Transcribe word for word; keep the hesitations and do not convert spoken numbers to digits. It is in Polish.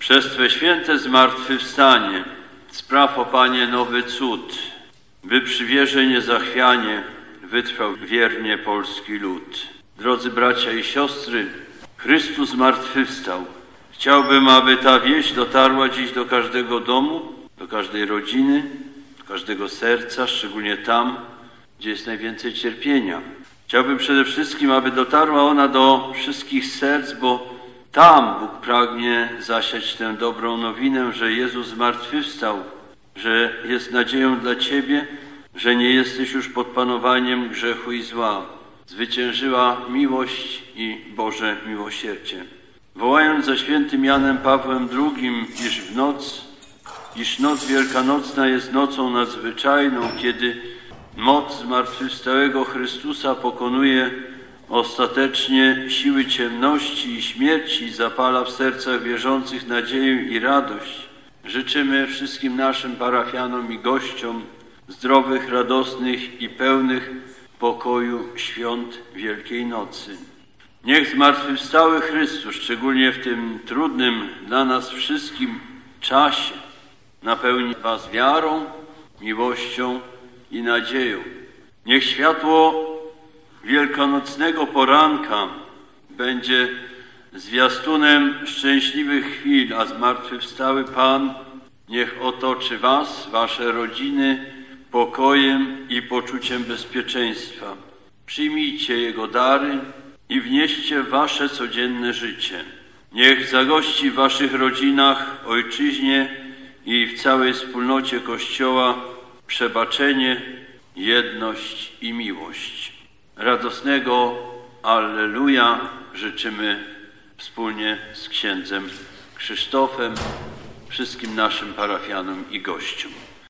Przez Twe święte zmartwychwstanie spraw, o Panie, nowy cud, by przy wierze niezachwianie wytrwał wiernie polski lud. Drodzy bracia i siostry, Chrystus zmartwychwstał. Chciałbym, aby ta wieść dotarła dziś do każdego domu, do każdej rodziny, do każdego serca, szczególnie tam, gdzie jest najwięcej cierpienia. Chciałbym przede wszystkim, aby dotarła ona do wszystkich serc, bo tam Bóg pragnie zasiać tę dobrą nowinę, że Jezus zmartwychwstał, że jest nadzieją dla Ciebie, że nie jesteś już pod panowaniem grzechu i zła. Zwyciężyła miłość i Boże miłosierdzie. Wołając za świętym Janem Pawłem drugim, iż w noc, iż noc wielkanocna jest nocą nadzwyczajną, kiedy moc zmartwychwstałego Chrystusa pokonuje ostatecznie siły ciemności i śmierci, zapala w sercach wierzących nadzieję i radość. Życzymy wszystkim naszym parafianom i gościom zdrowych, radosnych i pełnych pokoju świąt Wielkiej Nocy. Niech zmartwychwstały Chrystus, szczególnie w tym trudnym dla nas wszystkim czasie, napełni Was wiarą, miłością i nadzieją. Niech światło wielkanocnego poranka będzie zwiastunem szczęśliwych chwil, a zmartwychwstały Pan niech otoczy Was, Wasze rodziny pokojem i poczuciem bezpieczeństwa. Przyjmijcie Jego dary i wnieście w Wasze codzienne życie. Niech zagości w Waszych rodzinach, ojczyźnie i w całej wspólnocie Kościoła przebaczenie, jedność i miłość. Radosnego Alleluja życzymy wspólnie z księdzem Krzysztofem, wszystkim naszym parafianom i gościom.